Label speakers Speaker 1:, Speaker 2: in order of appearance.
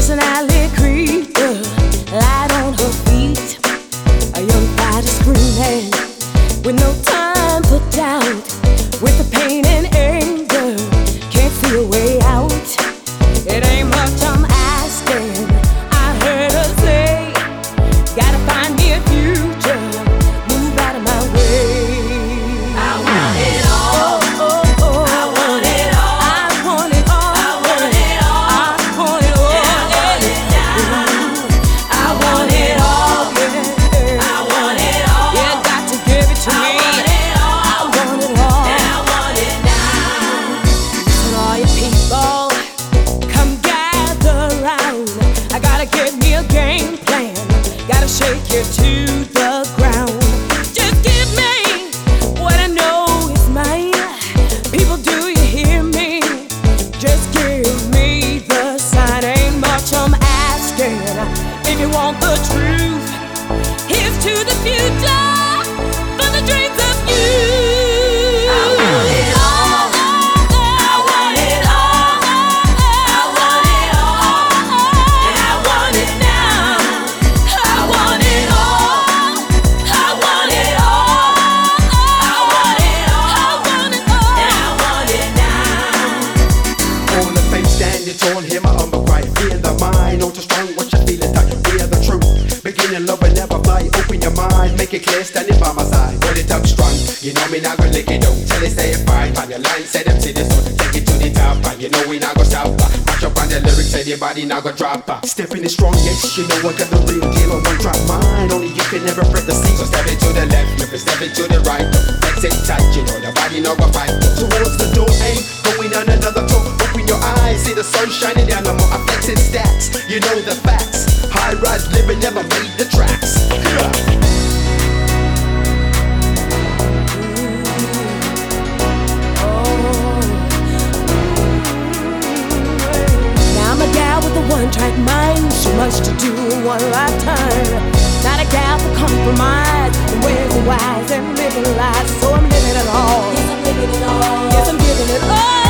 Speaker 1: an alley creeper, light on her feet. A young fighter screaming with no time for doubt, with the pain and anger, can't see a way out. It ain't much I'm asking, I heard her say, gotta find me a future, move out of my way. I want it all. I want it all. I want it all. I want it all. I want it all. I want it now. I want it all. I want it all. You got to give it to me. I want it all. I want it now. So all you people, come gather round. I gotta get me a game plan. Gotta shake you to the ground. Just give me what I know is mine. People, do you hear me? Just give me the sign. Ain't much I'm asking. If you want the truth, here's to the future, for the dreams of you. I want it all. I want it all. I want it all. And I want it now. I want it all. I want it all. I want it all. I want it all. And I want it now.
Speaker 2: On the face standing tall, hear my humble cry, fear the mind, not too strong, what you feeling, touch, hear the truth. Beginning love and never fly, open your mind, make it clear, standing by my side. Hold it up strong, you know me not gonna lick it out, tell it stay fine, find your line, say them to the soul, take it to the top, and you know we not gonna stop. Match up on the lyrics, say the body not gonna drop. Stepping is strong, yes, you know I got the real deal on one drop mine, only you can never break the sea. So step it to the left, if it's step it to the right, flex it tight, you know the body not gonna fight. Towards the door, ain't going on another talk. Open your eyes, see the sun shining down on my flexing stacks. You know the facts. High rise living never made the tracks.
Speaker 1: Now I'm a gal with a one-track mind, so much to do in one lifetime. Not a gal for compromise, and ways are wise and living lies. So I'm living it all. Yes, I'm living it all. Yes, I'm giving it all.